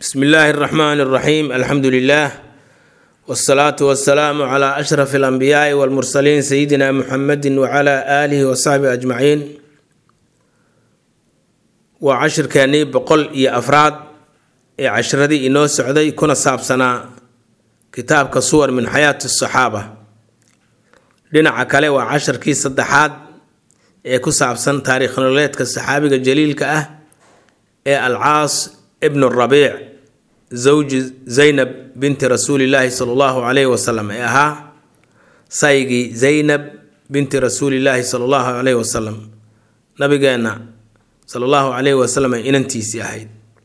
بسم الله الرحمن الرحيم الحمد لله والصلاة والسلام على أشرف الأنبياء والمرسلين سيدنا محمد وعلى آله وصحبه أجمعين وعشر كاني بقول يا أفراد عشر ذي إنه سعودي كنا صاب سنة كتاب كصور من حياة الصحابة لنا عكالي وعشر كيس الضحاد كصاب سنة تاريخ نوليت كالصحابي الجليل كأه العاص ابن الربيع زوج زينب بنت رسول الله صلى الله عليه وسلم اها سايغي زينب بنت رسول الله صلى الله عليه وسلم نبينا صلى الله عليه وسلم اننتيسي اهيد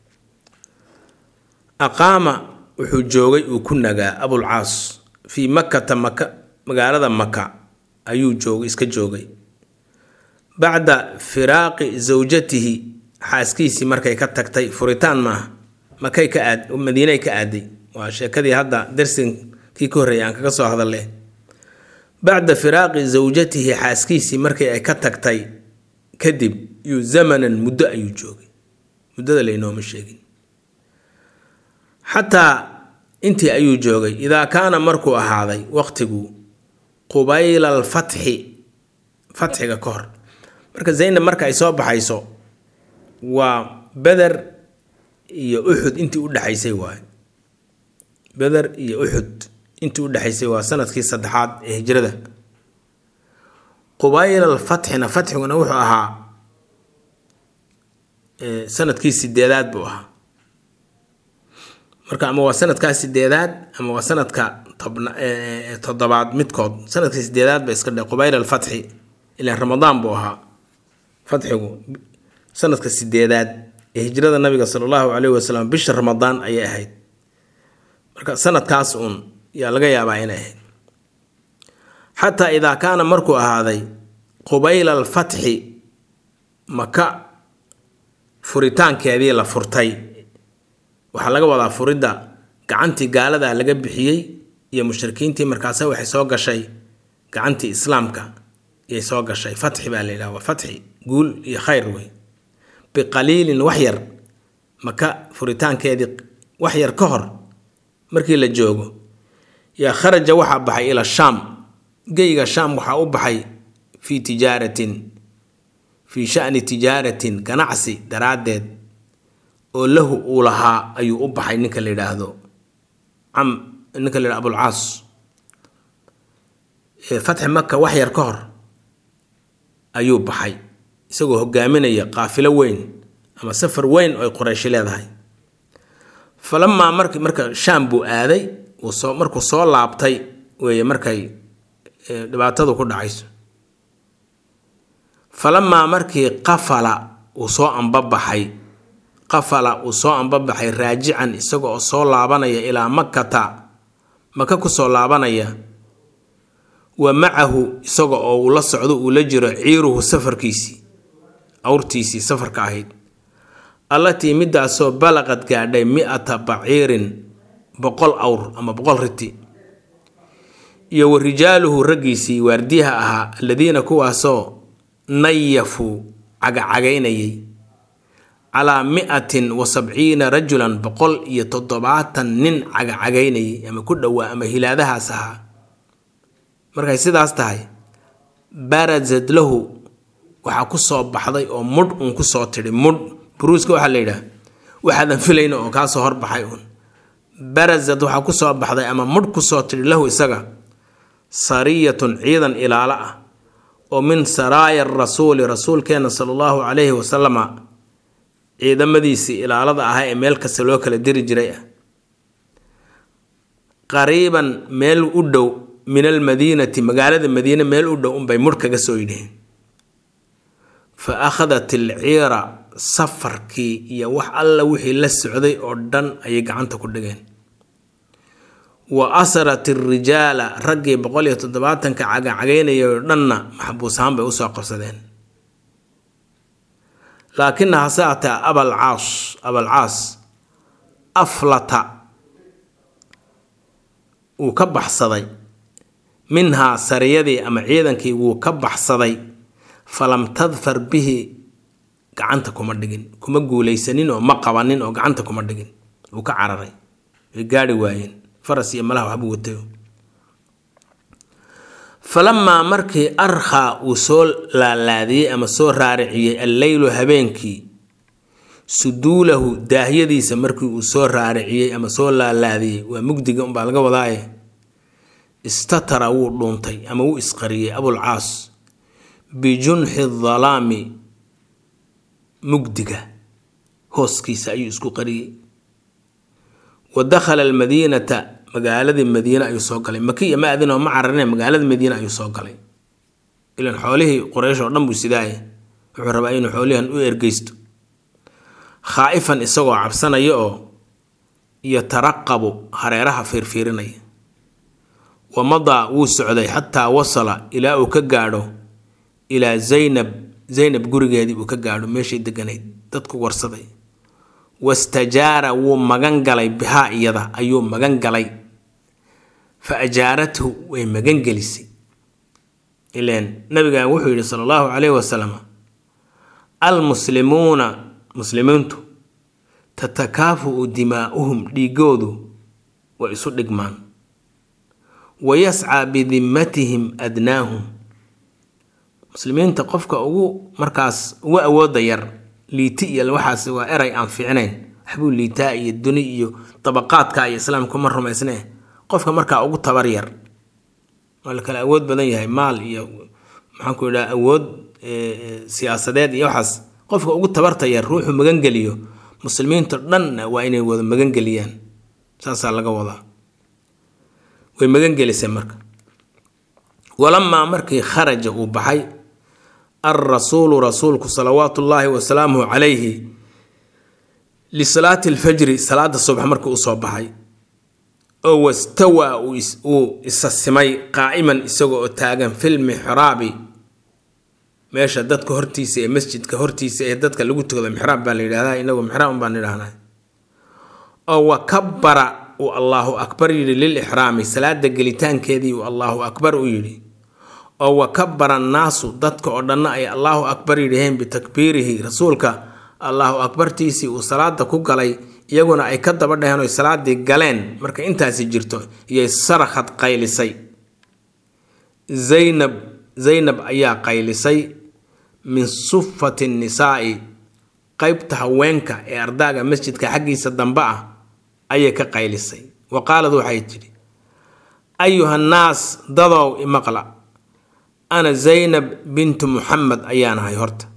اقام وحجوغي وكنغا ابو العاص في مكة مغالده مكة ايو جوغي اسك جوغي بعد فراق زوجته xaaskiisii markay ka tagtay furitaan ma makay ka aad madiinay ka aaday waa sheekadii hadda darsinkii ka horeeyay aan kaga soo hadalay bacda firaaqi zawjatihi xaaskiisii markay ay ka tagtay kadib yu zamanan muddo ayuu joogay muddada leeynooma sheegin hatta intii ayuu joogay idaa kaana markuu ahaaday waqtigu qubayl fatxiga ka hor marka Zaynab marka ay soo baxayso وبدر iyo Uhud intii u dhaxaysay waay Badr iyo Uhud intii u dhaxaysay waa sanadkii saddexaad ee hijrada Qubayl al-Fathna fathiguna wuxuu ahaa sanadkii sideedaad buu ahaa marka ama waa sanadka sideedaad ama waa sanadka toddobaad midkood sanadkii sideedaad ba iska dhigay Qubayl al-Fath ila Ramadaan buu ahaa fathigu sanadka sideedaad ee hijrada nabiga sallallahu alayhi wasallam bisha Ramadaan ay ahayd marka sanadkaas yaa laga yaabaa inay ahayd hatta idha kaana markuu ahaaday qubayl al-fath maka furitaankeedii la furtay waxa laga wadaa furida gacantii gaalada laga bixiyay iyo mushrikiintii markaas waxay soo gashay gacantii islaamka ay soo gashay fath baa leeyahay waa fath guul iyo khayr way بقليل وحير مكا فريتان كيدي وحير كهر مركي لجوغو يا خرج وحا بحي إلى الشام جيغا الشام وحا أبحي في تجارة في شأن تجارة كنعسي درادد وله أولها أي أبحي نكالي لهذو نكالي أبو العاص فتح مكة وحير كهر أيوب بحي isagoo hogaaminaya qaafilo weyn ama safar weyn oo Quraysh leedahay falamma marka Shaam buu aaday oo markuu soo laabtay weeye markay dhibaatadu ku dhacayso falamma markii qafala uu soo anbabaxay raajican isagoo soo laabanaya ilaa Makka ku soo laabanaya wa ma'ahu isagoo uu la socdo uu la jiro ciiruhu safarkiisii أورتيسي سفر كاهيد التي مدة سو بلغت قاعدة 100 بعير بقول أور أما بقول رتي يو رجاله رجيسي وارديها أها الذين كوا سو نيفوا عجيني على 170 رجلا بقول يتضبعات نن عجيني أما كل أما هلادها سها مركز سيد أستاي بارزد له waxa ku soo baxday oo mud ku soo tiri mud bruuska waxa la yiraahdo waxaan filayno oo ka soo horbaxay barazad waxa ku soo baxday ama mud ku soo tiri lahu isaga sariyatun ciidan ilaala ah oo min saraya rasuulkeena sallallahu alayhi wasallam ciidamadiisi ilaalada ah ee meel kasta loo kala diri jiray qariiban meel u dhow min al-madinati magaalada madiina meel u dhow bay mud kaga soo yidheen فأخذت العيرة سفركي يا وح الله وحي لسعودي أردن أي جعنت كردجين وأسرت الرجال رجي بقول يتدبعتن كعجين يردن محبوسان بأسوا قصدين لكنها ساعة أبا العاص أفلت وكبح صدي منها سريدي أم عيدا كي وكبح صدي فلم تظفر به gacanta kuma dhigin kuma guuleysanin oo ma qabanin oo gacanta kuma dhigin وكعرري قاري واين فرسي ملاه وحبو وتيو فلما مركي أرخى وصول لالادي أما صور رارعي الليل هبينكي سدوله داهية دي سمركي وصول رارعي أما صول لالادي ومقدق بالغا وضاي استتر ولونتي أما هو إسقري أبو العاص بجنح الظلام مقدقة هوسكي سأيو اسكو قري ودخل المدينة مقالة المدينة أيو سوقلي مكية ما أذنه ما عرنا مقالة المدينة أيو سوقلي إلى حوله قريش ورنبو سداية وحربائين حولها أن إرقيست خائفا إسوا عبسنا يترقب هريرها فيرفيرني ومضى وسعدي حتى وصل إلى أكقارو إلى زينب قرق هذه أكقارو ماشي دقنيد تدكو ورصدي واستجار ومغنغلي بها إيضا أيو مغنغلي فأجارته ومغنغلسي إلين نبي وحي صلى الله عليه وسلم المسلمون مسلمونتو تتكافؤ دماؤهم ليقودوا ويسود دقمان ويسعى بذمتهم أدناهم مسلمين تقفك أو مركز وأود ير ليتي الوحاس وإري أنفعنين حبوا ليتاء الدنيا طبقات كاي إسلامكم مرة ما يسنه قفك مركز أو تبرير ولك الأود بدني هاي مال يا محنكو لا أود سياسات يوحس قفك أو تبرتير روح مجنجليو مسلمين ترنن وإني وذ مجنجليان ساس على جوضا ومجنجلي سمرك ولما مركي خرج وبحي الرسول رسولك صلوات الله وسلامه عليه لصلاة الفجر صلاة الصبح مركي أصاب بحي أو استوى وإسسمي قائما إسوء تاجا في المحراب ماشى دتك هرتيسي مسجد كهرتيسي دتك اللي قلت هذا محراب بالي هذا إنه محراب بالي هذا أو كبر والله أكبر للإحرام صلاة دقلتان كذي والله أكبر يلي أو كبر الناس دتك أردنا أي الله أكبر يلهم بتكبيره رسولك الله أكبر تيسي وصلاة كوكالي يقول أي كذا بدنا هنا صلاة دقلين مرك أنت سجرته يسرخت قيلسي زينب أيا قيلسي من صفة النساء قيبتها وينك إرداغ مسجدك حقي سدنباء أيا كقيلسي وقال ذو حيتري أيها الناس ضضوا إمقلا أنا زينب بنت محمد أيانا هاي هرت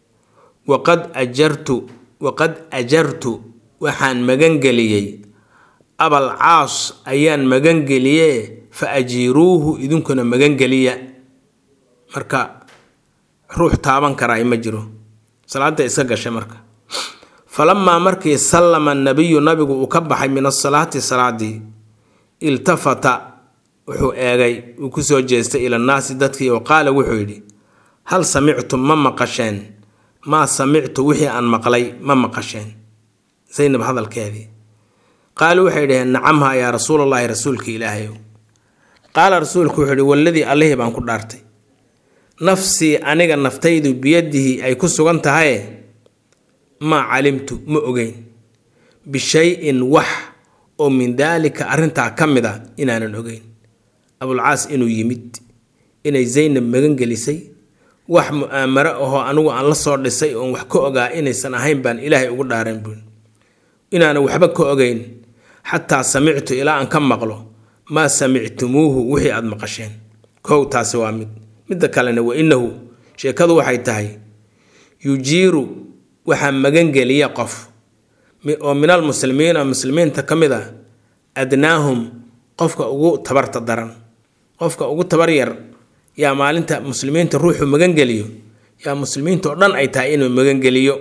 وقد أجرت وحان مغنغليي أبا العاص أيان مغنغليي فأجيروه إذن كنا مغنغليي مركا روح تابان كراي مجرو صلاة إساقش مركا فلما مركي سلم النبي وكبح من الصلاة دي التفت وحو اغي وكسو جيست إلى الناس دتكي وقال وحويدي هل سمعتم ما مقشين ما سمعت وحي أن مقلي ما مقشين زينب هذا الكاذي قال وحيدي نعمها يا رسول الله رسولك إلهي قال رسولك وحيدي والذي عليه بان كدارتي نفسي أنيغا نفتيد بيده أي كسوغانت هاي ما علمت مؤغين بشيء وح ومن ذلك أرنتا كمدا إنانا نؤغين أبو العاص إنو يمد إني زينب مغنغليسي وح مؤامرة أنو أن لصور لسي وح كؤغا إني سنهين بان إلهي أقول دارين بون إنانا وحبك كؤغين حتى سمعت إلى أن كم مغلو ما سمعتموه وحي أد مقشين كو تاسوا مد كالنا وإنه شيكادو وحي تهي يجير وحن مغنغلي يقف ومن المسلمين تكمدا أدناهم قفك أغو تبرت الدرن قفك أغو تبرير يا مالنت مسلمين تروحوا مغنغليو يا مسلمين تردن أي تاين مغنغليو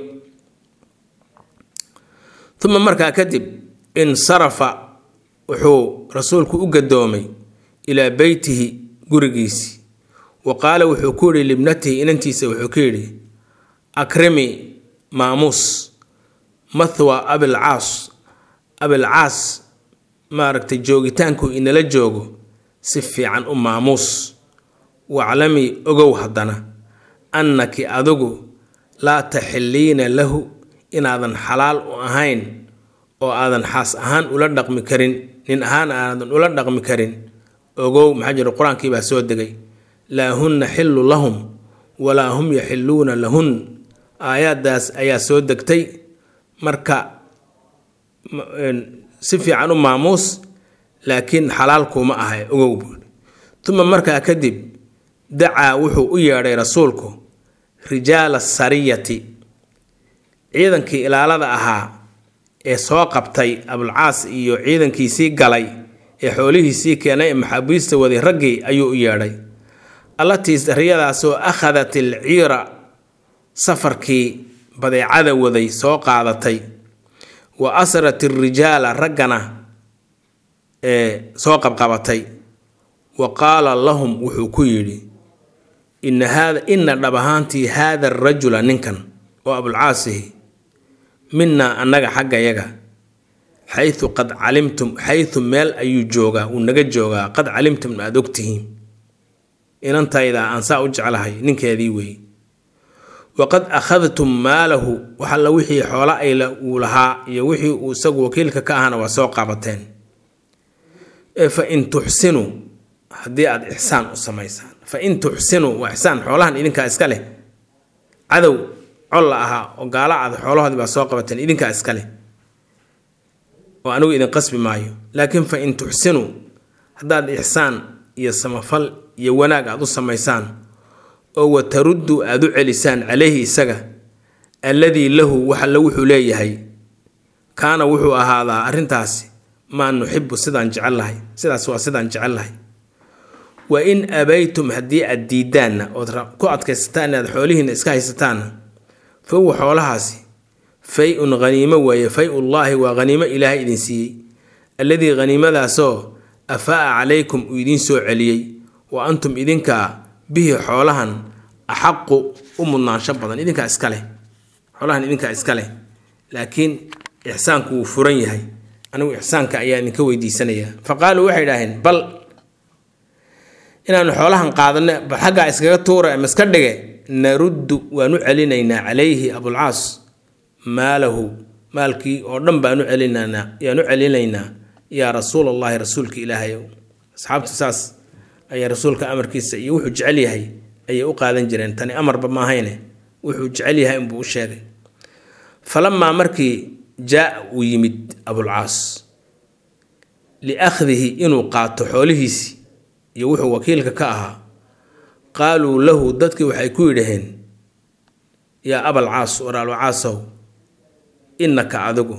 ثم مركا كذب انصرف وحو رسولك أقدومي إلى بيته قرقيسي وقال وحكوري لابنته إن انتي سوحكيري أكرمي ماموس مثوى أبي العاص ما ركت جوغتانكو إن لجوغو سفي عن ماموس وعلمي أغو هدنا أنك أدوغو لا تحلين له إن هذا حلال وأهين oo aadan xaas ahaan ula dhaqmi karin nin ahaan aadan ula dhaqmi karin ogow maxaa jira qur-aankii baa soo degay laa hunna xillu lahum walaa hum yaxilluuna lahun aayaddaas ayaa soo degtay marka si fiican u maamuus laakiin xalaal kuma ahay ogow buuri uma markaa kadib dacaa wuxuu u yeedhay rasuulku rijaala sariyati ciidankii ilaalada ahaa ee soo qabtay abulcaas iyo ciidankiisii galay ee xoolihiisii keenay ee maxaabiista waday raggii ayuu u yeedhay allatii sariyadaasoo akhadat alciira safarkii badeecada waday soo qaadatay wa asrat alrijaala raggana ee soo qabqabatay wa qaala lahum wuxuu ku yidhi inna dhab ahaantii haada arajula ninkan oo abulcaasihi minaa annaga xaggayaga xaytu qad calimtum xaytu meel ayuu joogaa wuu naga joogaa qad calimtum aada ogtihiin inantayda aan saa u jeclahay ninkeedii weeye waqad akhadtum maalahu wax alla wixii xoola ayla uu lahaa iyo wixii uu isagu wakiilka ka ahana waa soo qabateen fa in tuxsinuu haddii aada ixsaan u samaysaan fa in tuxsinuu waa ixsaan xoolahan idinkaa iska leh cadow colla ahaa oo gaala aad xoolahoodii baa soo qabateen idinkaa iska leh oo anigu idin qasbi maayo laakiin fa in tuxsinuu haddaad ixsaan iyo samafal iyo wanaag aad u samaysaan oo wataruddu aad u celisaan calayhi isaga alladii lahu wax alla wuxuu leeyahay kaana wuxuu ahaadaa arrintaasi maa nuxibu sidaan jecellahay sidaas waa sidaan jecellahay wa in abaytum haddii aad diidaanna ood ku adkaysataan inaad xoolihiinna iska haysataanna fa huwa xoolahaasi fay-un haniimo weeye fay-ullaahi waa haniimo ilaahay idin siiyey alladii haniimadaasoo afaa'a calaykum uu idiin soo celiyey wa antum idinkaa bihi xoolahan axaqu u mudnaansho badan idinkaa iska leh xoolahan idinkaa iska leh laakiin ixsaanku wuu furan yahay anigu ixsaanka ayaa idinka weydiisanayaa fa qaaluu waxay idhaaheen bal inaanu xoolahan qaadanno bal xaggaa iskaga tuura ama iska dhige naruddu waanu celinaynaa calayhi abulcaas maalahu maalkii oo dhan baanu celinaynaa yaa rasuul allahi rasuulka ilaahayow asxaabtu saas ayaa rasuulka amarkiisa iyo wuxuu jecel yahay ayay u qaadan jireen tani amarba maahayne wuxuu jecel yahay inbuu u sheegay falamaa markii jaa uu yimid abulcaas liakhdihi inuu qaato xoolihiisii iyo wuxuu wakiilka ka ahaa qaaluu lahu dadkii waxay ku yidhaheen yaa abalcaas walaalcaasow innaka adigu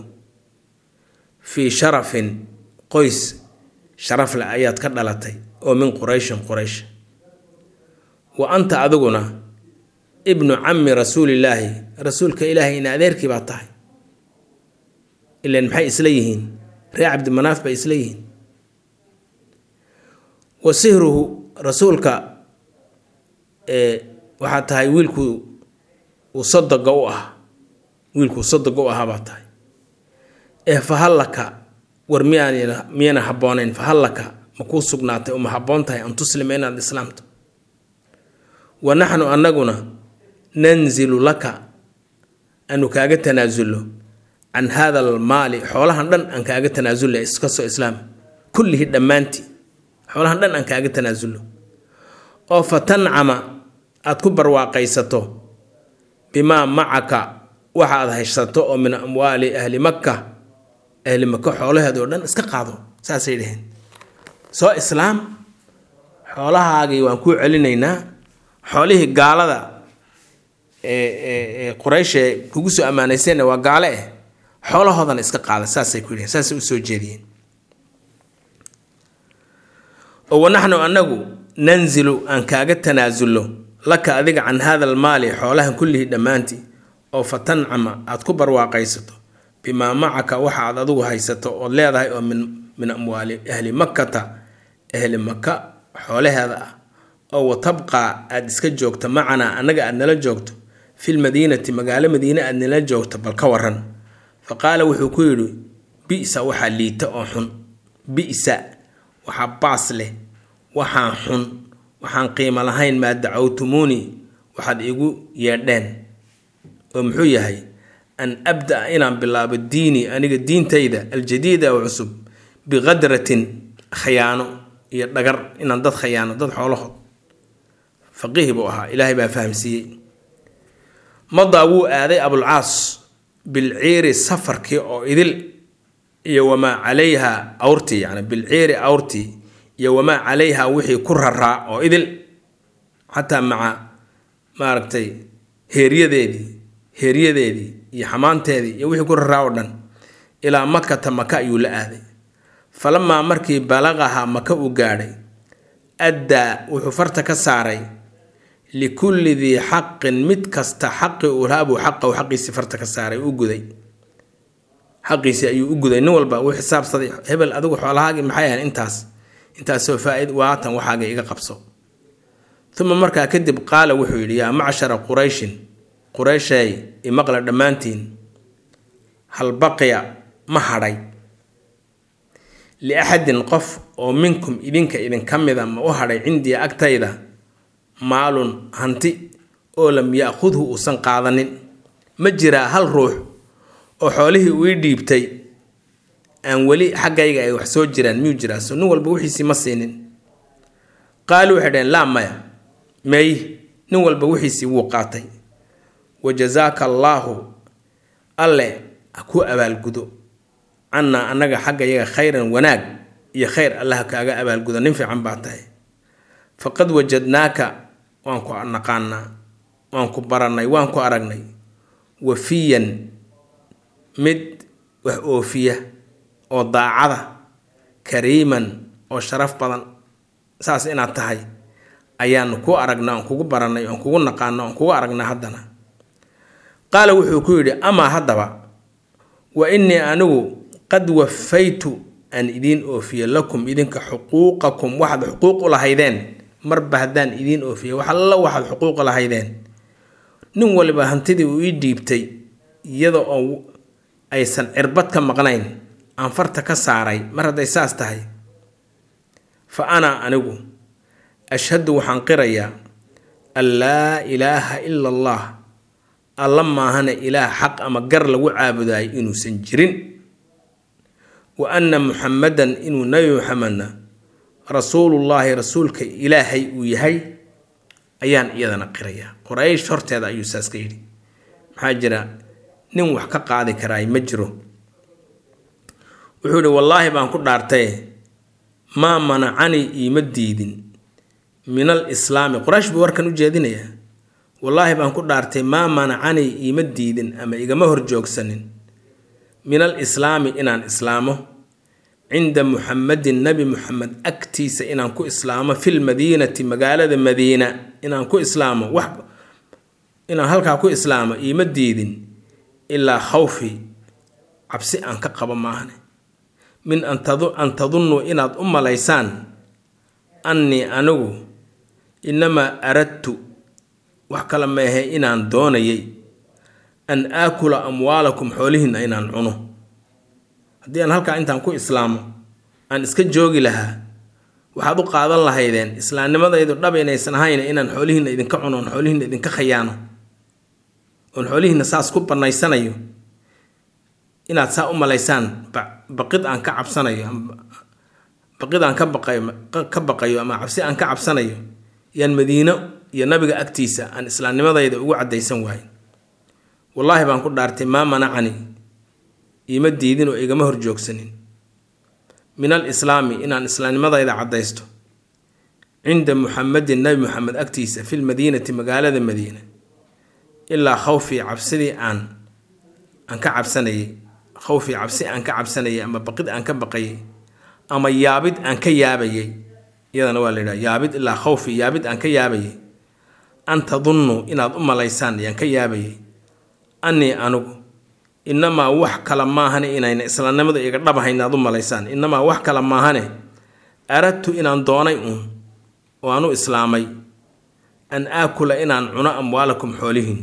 fii sharafin qoys sharaf leh ayaad ka dhalatay oo min qurayshin quraysh wa anta adiguna ibnu cammi rasuulillaahi rasuulka ilaahay in adeerkii baa tahay ilaan maxay isla yihiin reer cabdimanaaf bay isla yihiin wa sihruhu rasuulka waxaa tahay wiilkuu sadoga u ah wiilkuu sadoga u ahaa baa tahay fahallaka war miyana habboonayn fahallaka ma kuu sugnaatay uma habboon tahay an tuslima inaad islaamto wa naxnu annaguna nanzilu laka anu kaaga tanaasullo can haada almaali xoolahan dhan aan kaaga tanaasullo iska soo islaam kullihi dhammaantii xoolahan dhan aan kaaga tanaasullo oo fatancama aad ku barwaaqaysato bimaa macaka waxaad haysato oo min amwaali ahli maka xoolaheeda oo dhan iska qaado saasay dhaheen soo islaam xoolahaagii waan kuu celinaynaa xoolihii gaalada quraysh kugu soo ammaanayseenna waa gaale xoolahoodana iska qaada saasay ku yidhaheen saasay usoo jeediyeen oo wanaxnu annagu nanzilu aan kaaga tanaasullo laka adiga can haada almaali xoolahan kullihii dhammaantii oo fatancama aad ku barwaaqaysato bimaa macaka waxa aad adigu haysato ood leedahay oo min amwaali ahli makkata ahli maka xoolaheeda ah oo watabqaa aad iska joogto macanaa annaga aad nala joogto filmadiinati magaalo madiine aad nala joogto bal ka waran fa qaala wuxuu ku yidhi bi'sa waxaa liita oo xun bi'sa waxaa baas leh waxaan xun waxaan qiimo lahayn maa dacawtumuuni waxaad igu yeedheen oo muxuu yahay an abda inaan bilaabo diini aniga diintayda aljadiida oo cusub biqadratin khayaano iyo dhagar inaan dad khayaano dad xoolahood faqiih buu ahaa ilaahay baa fahamsiiyey madaa wuu aaday abulcaas bilciiri safarkii oo idil iyo wamaa calayha awrtii yani bilciiri awrtii iyo wamaa calayha wixii ku raraa oo idil xataa maca maaragtay heeryadeedii iyo xamaanteedii iyo wixii ku raraa oo dhan ilaa makata maka ayuu la aaday falamaa markii balaqaha maka uu gaadhay addaa wuxuu farta ka saaray likulli dii xaqin mid kasta xaqi uu lahaa buu xaqahu xaqiisii farta ka saaray u guday xaqiisii ayuu u guday nin walba uu xisaabsaday hebel adigu xoolahaagii maxay ahayn intaasoo faa-id waatan waxaaga iga qabso uma markaa kadib qaala wuxuu yidhi yaa macshara qurayshay imaqla dhammaantiin hal baqiya ma hadhay liaxadin qof oo minkum idinka mida ma u hadhay cindii agtayda maalun hanti oo lam ya'khudhu uusan qaadanin ma jiraa hal ruux oo xoolihii uu ii dhiibtay aan weli xaggayga ay wax soo jiraan miyuu jiraa so nin walba wixiisii ma siinin qaalu waxay dhaheen laa maya may nin walba wixiisii wuu qaatay wajazaaka allaahu alle ha ku abaalgudo cannaa annaga xaggayaga khayran wanaag iyo khayr allaha kaaga abaalgudo nin fiican baa tahay faqad wajadnaaka waan ku naqaanaa waan ku barannay waan ku aragnay wafiyan mid wax oofiya oo daacada kariiman oo sharaf badan saas inaad tahay ayaanu ku aragnaa aan kugu barannay aan kugu naqaano aan kugu aragnaa haddana qaala wuxuu ku yidhi amaa haddaba wa innii anigu qad wafaytu aan idiin oofiye lakum idinka xuquuqakum waxaad xuquuq u lahaydeen marba haddaan idiin oofiye wax alla waxaad xuquuq u lahaydeen nin waliba hantidii uu ii dhiibtay iyada oo aysan cirbad ka maqnayn aan farta ka saaray mar hadday saas tahay fa ana anigu ashhadu waxaan qirayaa an laa ilaaha ila allah alla maahane ilaah xaq ama gar lagu caabudaay inuusan jirin wa anna muxamadan inuu nabi muxamedna rasuulullaahi rasuulka ilaahay uu yahay ayaan iyadana qirayaa quraysh horteeda ayuu saas ka yidhi maxaa jira nin wax ka qaadi karaay ma jiro wuxuu yidhi wallaahi baan ku dhaartaye maa manacanii iima diidin min al islaami quraysh buu warkan u jeedinayaa wallaahi baan ku dhaartay maa manacanii iima diidin ama igama horjoogsanin min al islaami inaan islaamo cinda muxamadin nabi muxamed agtiisa inaan ku islaamo fil madiinati magaalada madiina inaan ku islaamo wax inaan halkaa ku islaamo iima diidin ilaa khawfi cabsi aan ka qabo maahane min an tadunnuu inaad u malaysaan annii anigu inamaa aradtu wax kale meehe inaan doonayay an aakula amwaalakum xoolihiinna inaan cuno haddii aan halkaa intaan ku islaamo aan iska joogi lahaa waxaad u qaadan lahaydeen islaamnimadaydu dhab inaysan ahayn inaan xoolihiinna idinka cuno oon xoolihiinna idinka khayaano oon xoolihiinna saas ku bannaysanayo inaad saa u malaysaan baqid aan ka cabsanayo baqid aan ka baqayo ama cabsi aan ka cabsanayo yaan madiino iyo nabiga agtiisa aan islaamnimadayda ugu caddaysan waayo wallaahi baan ku dhaartay maa manacani iima diidin oo igama horjoogsanin min al islaami inaan islaamnimadayda caddaysto cinda muxamadin nabi muxamed agtiisa fil madiinati magaalada madiina ilaa khawfii cabsidii aan ka cabsanayay khawfii cabsi aan ka cabsanayay ama baqid aan ka baqayay ama yaabid aan ka yaabayay iyadana waa la yidhaha yaabid ilaa khawfi yaabid aan ka yaabayay an tadunnu inaad u malaysaan ayaan ka yaabayay annii anigu inamaa wax kale maahane inayna islaamnimada iga dhabahayn inaad u malaysaan inamaa wax kale maahane aradtu inaan doonay uun oo aan u islaamay an aakula inaan cuno amwaalakum xoolihiin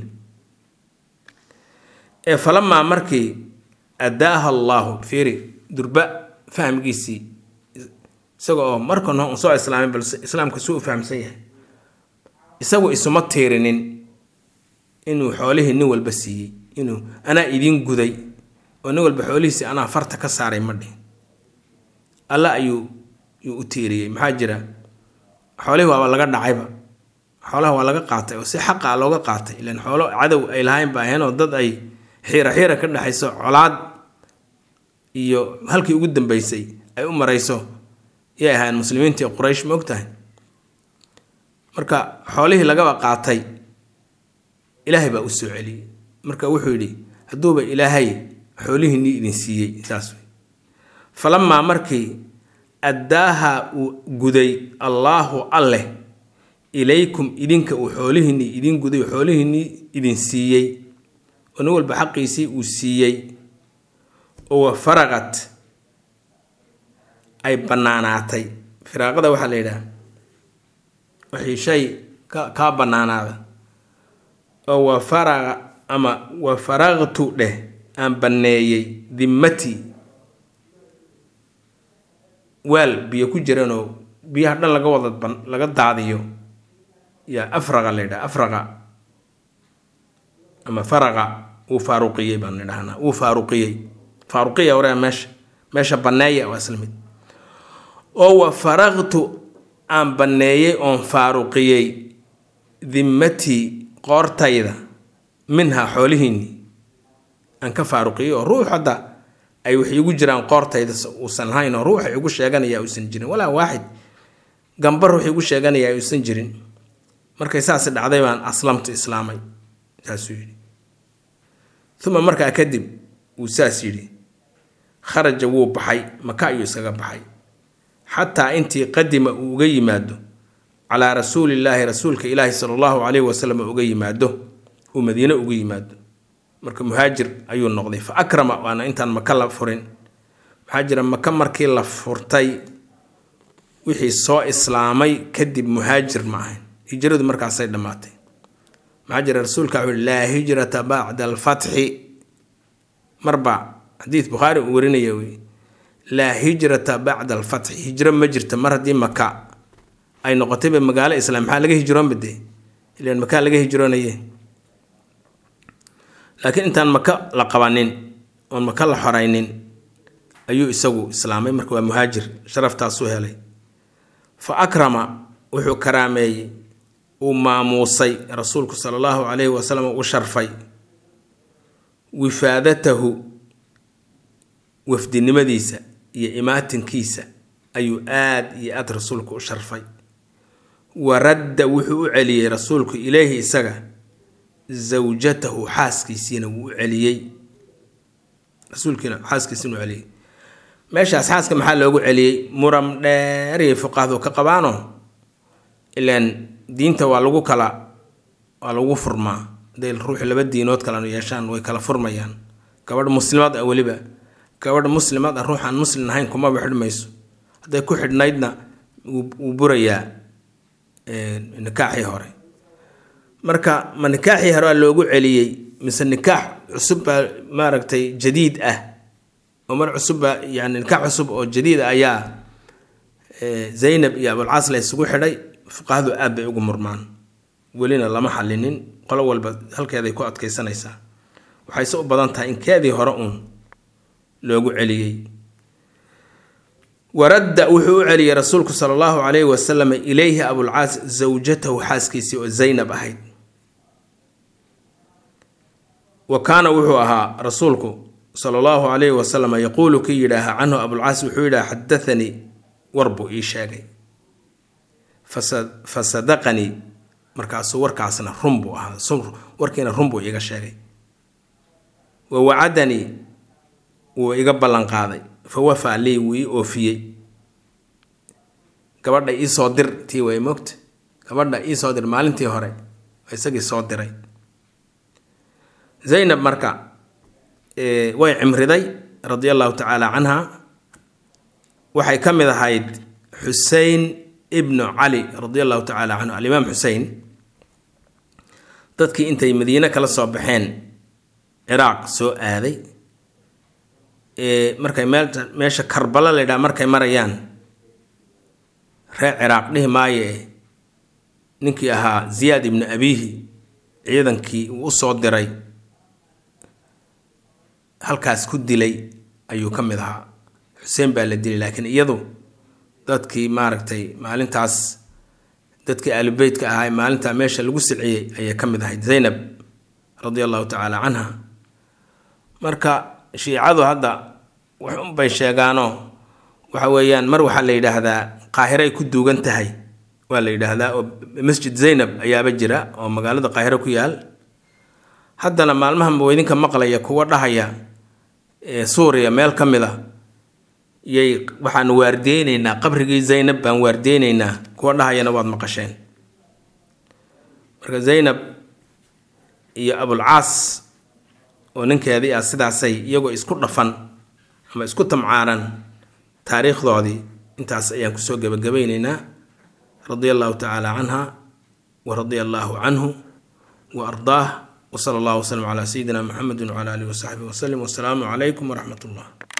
ee falamaa markii addaaha allaahu fiiri durba fahmgiisii isaga oo markan hore soo islaamay bal islaamka suu u fahamsan yahay isagu isuma tiirinin inuu xoolihii nin walba siiyey inuu anaa idin guday oo nin walba xoolihiisii anaa farta ka saaray ma dhihin alla ayuu u tiiriyey. maxaa jira xoolihii waaba laga dhacayba, xoolaha waa laga qaatay oo si xaqa looga qaatay, ilaan xoolo cadow ay lahayn ba ahayn oo dad ay xiira ka dhexayso colaad iyo halkii ugu dambeysay ay u marayso yay ahayn muslimiintii Quraysh ma ogtahay. marka xoolihii lagaba qaatay ilaahay baa u soo celiyey. marka wuxuu yidhi hadduuba ilaahay xoolihiinii idin siiyey saas wey. falamaa markii addaaha uu guday allaahu alleh ilaykum idinka uu xoolihiinii idin guday, xoolihiinii idin siiyey oo nin walba xaqiisii uu siiyey, oo faraqat ay bannaanaatay. firaaqada waxaa la yidhaha wixii shay kaa bannaanaada, oo wa faraqa ama wa faraqtu dheh aan banneeyey dimmatii weel biyo ku jireenoo biyaha dhan laga daadiyo yaa afraqa la yidhaha. afraqa ama faraqa wuu faaruqiyey baan nidhahnaa, wuu faaruqiyey. faaruqiya waraa meesha banneeya waa isla mid. oo wa faraqtu aan banneeyey oon faaruqiyey dimmatii qoortayda minhaa xoolihiinii aan ka faaruqiyey, oo ruux hadda ay wax igu jiraan qoortayda uusan lahayn, oo ruux igu sheeganaya uusan jirin, walaa waaxid gamba ruux igu sheeganaya uusan jirin. markay saas dhacday baan aslamtu islaamay saasuu yidhi. uma markaa kadib wuu saas yidhi kharaja wuu baxay, maka ayuu iskaga baxay, xataa intii qadima uu uga yimaado calaa rasuulillaahi rasuulka ilaahi sala allahu calayhi wasalam uga yimaado, uu madiine uga yimaado. marka muhaajir ayuu noqday. fa akrama waana intaan maka la furin. maxaa jira maka markii la furtay wixii soo islaamay kadib muhaajir ma ahayn, hijradu markaasay dhammaatay. maxaa jira rasuulka wuxuu laa hijrata bacda alfatxi, marba xadiid bukhaari uu warinaya wey, laa hijrata bacda alfatxi, hijro ma jirta mar haddii maka ay noqotayba magaalo islaam. maxaa laga hijroonba dee, ilaan makaa laga hijroonaye. laakiin intaan maka la qabanin oon maka la xoraynin ayuu isagu islaamay. marka waa muhaajir, sharaftaasuu helay. fa akrama wuxuu karaameeyey, uu maamuusay rasuulku sala allahu calayhi wasalam, u sharfay wifaadatahu wafdinimadiisa iyo imaatinkiisa ayuu aad iyo aad rasuulku u sharfay. waradda wuxuu u celiyey rasuulku ilayhi isaga zawjatahu xaaskiisiina wuu u celiyey, rasuulkiina xaaskiisiina u celiyey. meeshaas xaaska maxaa loogu celiyey? muram dheeriy fuqahadu ka qabaano, ilaan diinta waa lagu furmaa. haday ruuxi laba diinood kala yeeshaan way kala furmayaan. gabadh muslimaad ah, weliba gabadh muslimaad ah ruuxaan muslim ahayn kumaba xidhmayso. hadday ku xidhnaydna wuu burayaa nikaaxii hore. marka ma nikaaxii hore loogu celiyey mise nikaax cusub baa maaragtay jadiid ah, oo mar cusub baa yani nikaax cusub oo jadiid ayaa Zaynab iyo Abulcaas la isugu xidhay? fuqahadu aad bay ugu murmaan, welina lama xalinin. qolo walba halkeeday ku adkaysanaysaa. waxayse u badan tahay in keedii hore uun loogu celiyey. waradda wuxuu u celiyey rasuulku sala allahu calayhi wasalam ilayhi Abulcaas zawjatahu xaaskiisii oo Zaynab ahayd. wa kaana wuxuu ahaa rasuulku sala allahu calayhi wasalam yaquulu kii yidhaaha canhu Abulcaas wuxuu yidhaha xadathanii warbuu ii sheegay, fasadaqanii, markaasuu warkaasna run buu ahaa, warkiina run buu iiga sheegay. wa wacadanii wuu iga ballanqaaday, fa wafaa lii wuu ii oofiyey. gabadha ii soo dir tii way mogta, gabadha ii soo dir maalintii hore isagii soo diray. Zaynab marka way cimriday radia allahu tacaala canha. waxay ka mid ahayd Xuseyn ibnu cali radia allahu tacaala canhu, alimaam Xuseyn, dadkii intay madiine kala soo baxeen ciraaq soo aaday. markay meesha Karbala la yidhaha markay marayaan, reer ciraaq dhihi maaye ninkii ahaa Ziyaad ibnu Abiihi ciidankii uu u soo diray halkaas ku dilay ayuu ka mid ahaa. xuseen baa la dilay, laakiin iyadu dadkii maaragtay maalintaas dadkii aalubeytka ahaa ee maalintaa meesha lagu silciyey ayay ka mid ahayd zaynab radia allahu tacaala canha. marka shiicadu hadda wax unbay sheegaanoo waxa weeyaan mar waxaa la yidhaahdaa qaahiray ku duugan tahay, waa la yidhaahdaa, oo masjid zaynab ayaaba jira oo magaalada qaahiro ku yaal. haddana maalmahan buu idinka maqlaya kuwa dhahaya suuriya meel ka mid a waxaan waardeynaynaa qabrigii zaynab baan waardeynaynaa, kuwa dhahayana waad maqasheen. marka zaynab iyo abulcaas oo ninkeedii ah sidaasay iyagoo isku dhafan ama isku tamcaaran taariikhdoodii intaas ayaan kusoo gebagabaynaynaa. radia allahu tacaala canha wa radia allahu canhu wa ardaah wa sala allahu wasalam calaa sayidina muxamedin wacala aalihi wasaxbihi wasalim. wassalaamu calaykum waraxmat ullah.